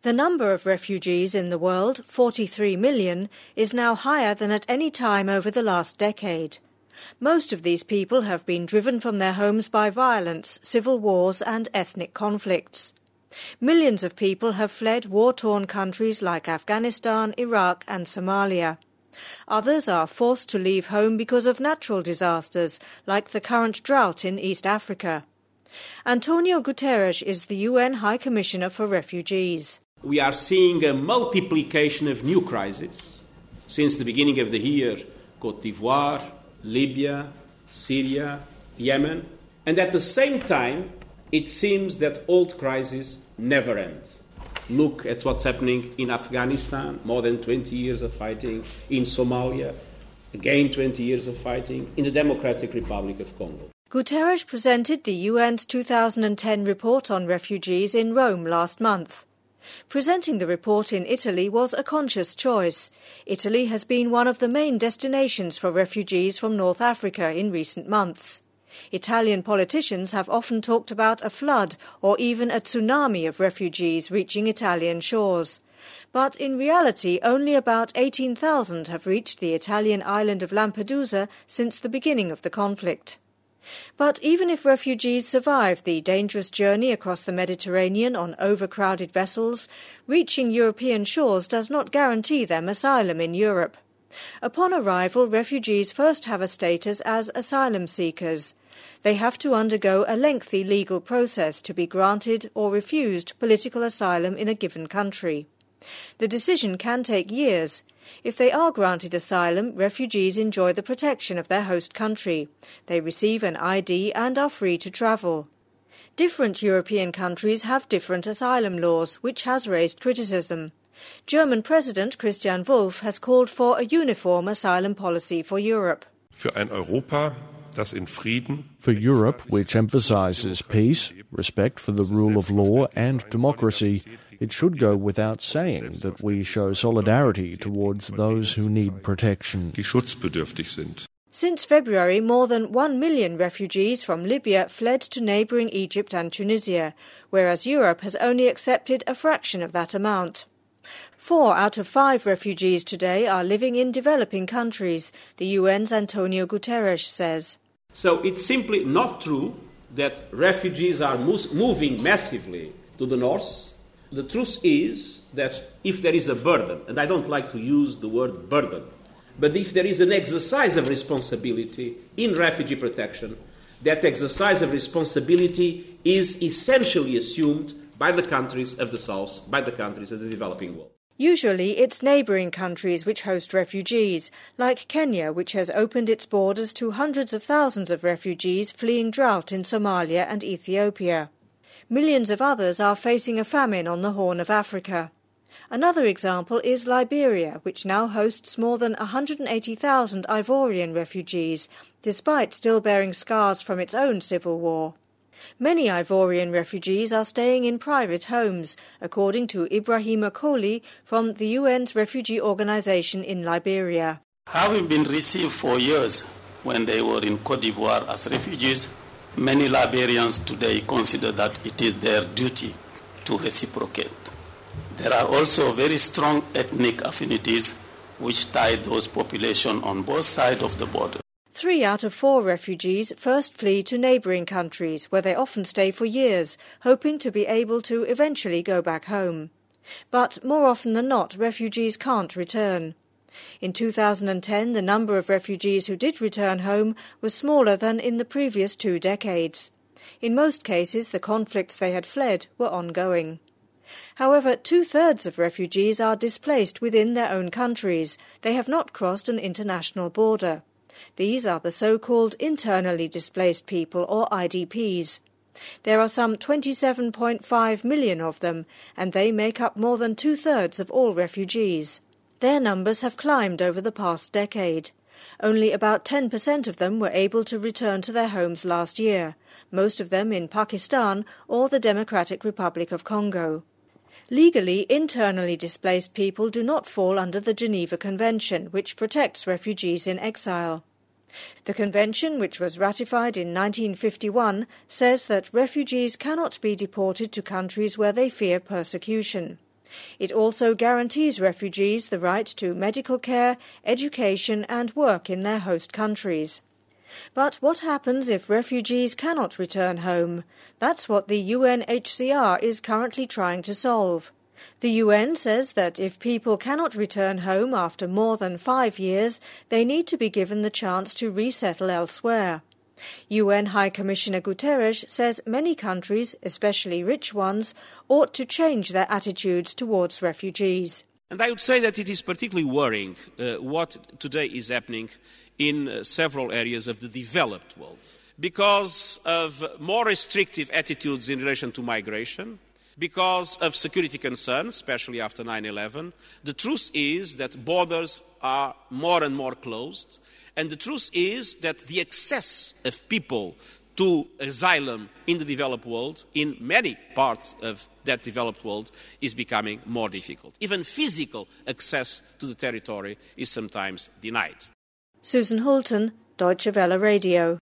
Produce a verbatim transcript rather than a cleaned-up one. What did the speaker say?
The number of refugees in the world, forty-three million, is now higher than at any time over the last decade. Most of these people have been driven from their homes by violence, civil wars and ethnic conflicts. Millions of people have fled war-torn countries like Afghanistan, Iraq and Somalia. Others are forced to leave home because of natural disasters, like the current drought in East Africa. Antonio Guterres is the U N High Commissioner for Refugees. We are seeing a multiplication of new crises. Since the beginning of the year, Côte d'Ivoire, Libya, Syria, Yemen. And at the same time, it seems that old crises never end. Look at what's happening in Afghanistan, more than twenty years of fighting, in Somalia, again twenty years of fighting, in the Democratic Republic of Congo. Guterres presented the U N's two thousand ten report on refugees in Rome last month. Presenting the report in Italy was a conscious choice. Italy has been one of the main destinations for refugees from North Africa in recent months. Italian politicians have often talked about a flood or even a tsunami of refugees reaching Italian shores. But in reality, only about eighteen thousand have reached the Italian island of Lampedusa since the beginning of the conflict. But even if refugees survive the dangerous journey across the Mediterranean on overcrowded vessels, reaching European shores does not guarantee them asylum in Europe. Upon arrival, refugees first have a status as asylum seekers. They have to undergo a lengthy legal process to be granted or refused political asylum in a given country. The decision can take years. If they are granted asylum, refugees enjoy the protection of their host country. They receive an I D and are free to travel. Different European countries have different asylum laws, which has raised criticism. German President Christian Wulff has called for a uniform asylum policy for Europe. Für ein Europa, das in Frieden, for Europe, which emphasizes peace, respect for the rule of law and democracy, it should go without saying that we show solidarity towards those who need protection. die schutzbedürftig sind. Since February, more than one million refugees from Libya fled to neighbouring Egypt and Tunisia, whereas Europe has only accepted a fraction of that amount. Four out of five refugees today are living in developing countries, the U N's Antonio Guterres says. So it's simply not true that refugees are moving massively to the north. The truth is that if there is a burden, and I don't like to use the word burden, but if there is an exercise of responsibility in refugee protection, that exercise of responsibility is essentially assumed by the countries of the South, by the countries of the developing world. Usually it's neighbouring countries which host refugees, like Kenya, which has opened its borders to hundreds of thousands of refugees fleeing drought in Somalia and Ethiopia. Millions of others are facing a famine on the Horn of Africa. Another example is Liberia, which now hosts more than one hundred eighty thousand Ivorian refugees, despite still bearing scars from its own civil war. Many Ivorian refugees are staying in private homes, according to Ibrahima Koli from the U N's refugee organisation in Liberia. Having been received for years when they were in Côte d'Ivoire as refugees, many Liberians today consider that it is their duty to reciprocate. There are also very strong ethnic affinities which tie those populations on both sides of the border. Three out of four refugees first flee to neighbouring countries, where they often stay for years, hoping to be able to eventually go back home. But more often than not, refugees can't return. In two thousand ten, the number of refugees who did return home was smaller than in the previous two decades. In most cases, the conflicts they had fled were ongoing. However, two-thirds of refugees are displaced within their own countries. They have not crossed an international border. These are the so-called internally displaced people, or I D Ps. There are some twenty-seven point five million of them, and they make up more than two-thirds of all refugees. Their numbers have climbed over the past decade. Only about ten percent of them were able to return to their homes last year, most of them in Pakistan or the Democratic Republic of Congo. Legally, internally displaced people do not fall under the Geneva Convention, which protects refugees in exile. The convention, which was ratified in nineteen fifty-one, says that refugees cannot be deported to countries where they fear persecution. It also guarantees refugees the right to medical care, education and work in their host countries. But what happens if refugees cannot return home? That's what the U N H C R is currently trying to solve. The U N says that if people cannot return home after more than five years, they need to be given the chance to resettle elsewhere. U N High Commissioner Guterres says many countries, especially rich ones, ought to change their attitudes towards refugees. And I would say that it is particularly worrying uh, what today is happening in uh, several areas of the developed world. Because of more restrictive attitudes in relation to migration, because of security concerns, especially after nine eleven, the truth is that borders are more and more closed, and the truth is that the access of people to asylum in the developed world, in many parts of that developed world, is becoming more difficult. Even physical access to the territory is sometimes denied. Susan Hulton, Deutsche Welle Radio.